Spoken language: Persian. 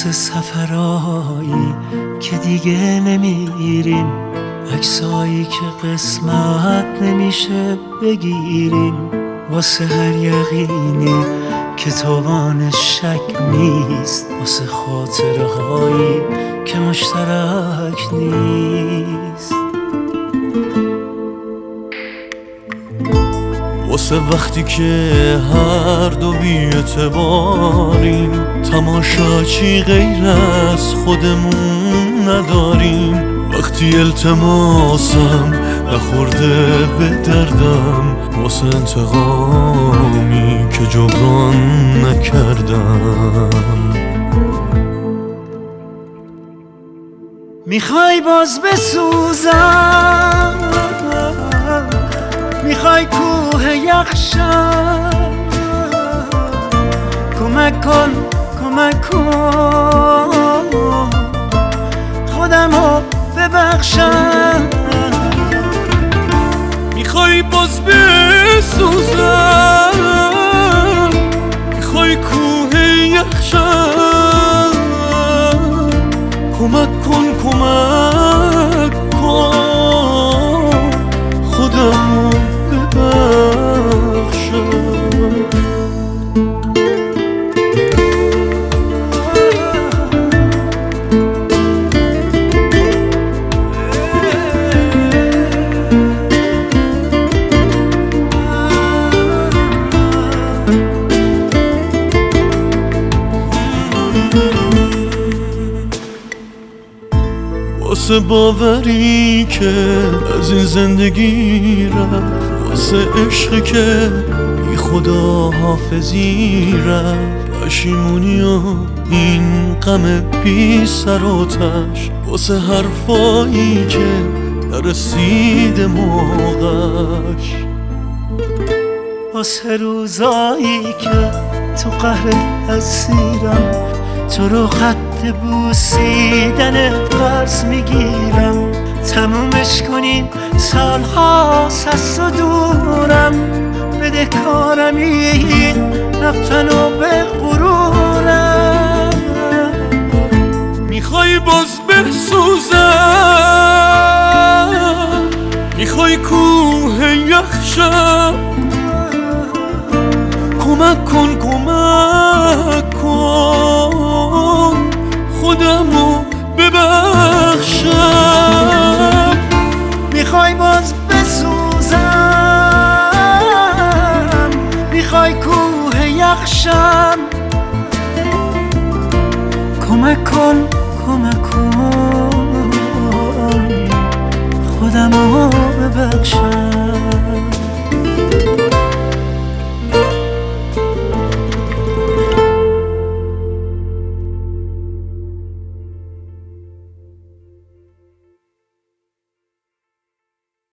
واسه سفرایی که دیگه نمیریم، عکسایی که قسمت نمیشه بگیریم، واسه هر یقینی که توانش شک نیست، واسه خاطره هایی که مشترک نیست، واسه وقتی که هر دو بی‌اعتباریم، تماشاچی غیر از خودمون نداریم، وقتی التماسم نخورده به دردم، واسه انتقامی که جبران نکردم. میخوای باز بسوزم، میخوای کوه یخشم، کمک کن کمک کن خودمو ببخشم. میخوای باز بسوزم، میخوای کوه یخشم، کمک کن کمک کن خودمو ببخشم. واسه باوری که از این زندگی رفت، واسه عشقی که بی خدا حافظی رفت، پشیمونی و این غم بی سر و تش، واسه حرفایی که نرسید موقعش، واسه روزایی که تو قهر اسیرم، تو رو خط بوسیدن قرض میگیرم، تمومش کنیم سالهاست از تو دورم، بده کارم این نفتن و به غرورم. میخوای باز بسوزم، میخوای کوه یخشم، کمک کن کمک کن خودمو ببخشم. میخوای باز بسوزم، میخوای کوه یخشم، کمک کن کمک کن خودمو ببخشم.